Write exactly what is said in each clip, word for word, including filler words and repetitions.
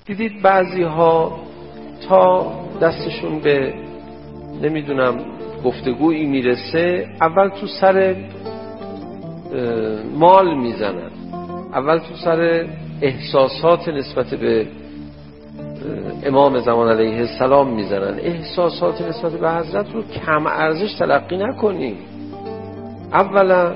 دیدید بعضی ها تا دستشون به نمیدونم گفتگویی میرسه اول تو سر مال میزنن، اول تو سر احساسات نسبت به امام زمان علیه السلام میزنن. احساسات نسبت به حضرت رو کم ارزش تلقی نکنیم. اولا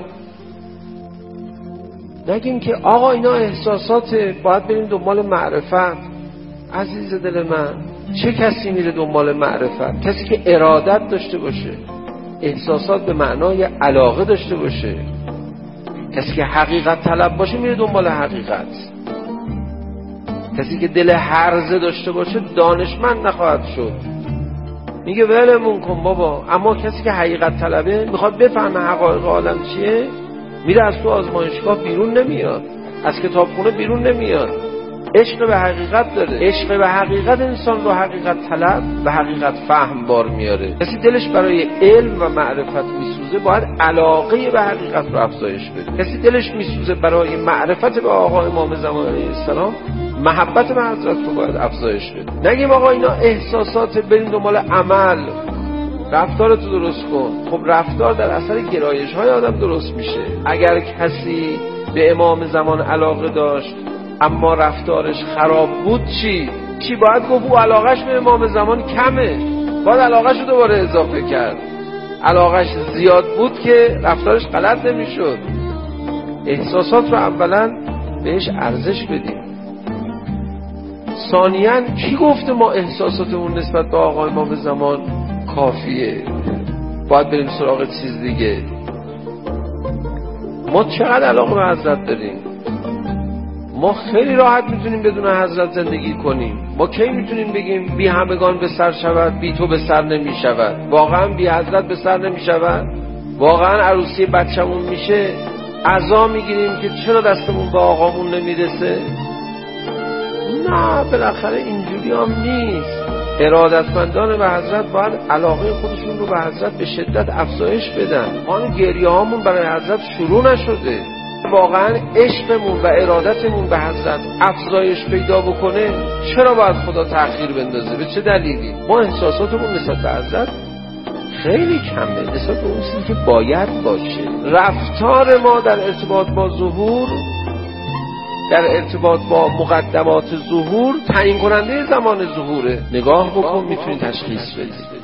نگیم که آقا اینا احساسات، باید بریم دنبال معرفت. عزیز دل من، چه کسی میره دنبال معرفت؟ کسی که ارادت داشته باشه، احساسات به معنای علاقه داشته باشه، کسی که حقیقت طلب باشه میره دنبال حقیقت. کسی که دل هرزه داشته باشه دانشمند نخواهد شد، میگه ولمون کن بابا. اما کسی که حقیقت طلبه، میخواد بفهمه حقایق عالم چیه، میره از تو آزمایشگاه بیرون نمیاد، از کتابخونه بیرون نمیاد. عشق به حقیقت داره. عشق به حقیقت انسان رو حقیقت طلب و حقیقت فهم بار میاره. کسی دلش برای علم و معرفت میسوزه باید علاقه به حقیقت رو افزایش بده. کسی دلش میسوزه برای معرفت به آقا امام زمان علیه السلام، محبت به حضرت رو باید افزایش بده. نگیم آقا اینا احساسات، بریم دنبال عمل. رفتارتو درست کن. خب رفتار در اثر گرایش های آدم درست میشه. اگر کسی به امام زمان علاقه داشت اما رفتارش خراب بود، چی؟ چی باید گفت؟ او علاقش به امام زمان کمه، باید علاقش رو دوباره اضافه کرد. علاقش زیاد بود که رفتارش غلط نمیشد. احساسات رو اولا بهش ارزش بدیم. ثانیاً کی گفته ما احساساتمون نسبت به آقا امام زمان کافیه؟ باید بریم سراغ چیز دیگه. ما چقدر علاقه به حضرت داریم؟ ما خیلی راحت میتونیم بدون حضرت زندگی کنیم. ما کی میتونیم بگیم بی همگان به سر شود، بی تو به سر نمی شود؟ واقعا بی حضرت به سر نمی شود؟ واقعا عروسی بچه‌مون میشه عزا میگیریم که چرا دستمون به آقامون نمیرسه؟ نه، بالاخره اینجوری هم نیست. ارادتمندان به حضرت باید علاقه خودشون رو به حضرت به شدت افزایش بدن. ما گریه هامون برای حضرت شروع نشده. واقعا عشقمون و ارادتمون به حضرت افزایش پیدا بکنه، چرا باید خدا تأخیر بندازه؟ به چه دلیلی؟ ما احساساتمون نسبت به حضرت خیلی کمه نسبت به اون چیزی که باید باشه. رفتار ما در ارتباط با ظهور، در ارتباط با مقدمات ظهور تعیین کننده زمان ظهوره. نگاه بکن میتونی تشخیص بدی.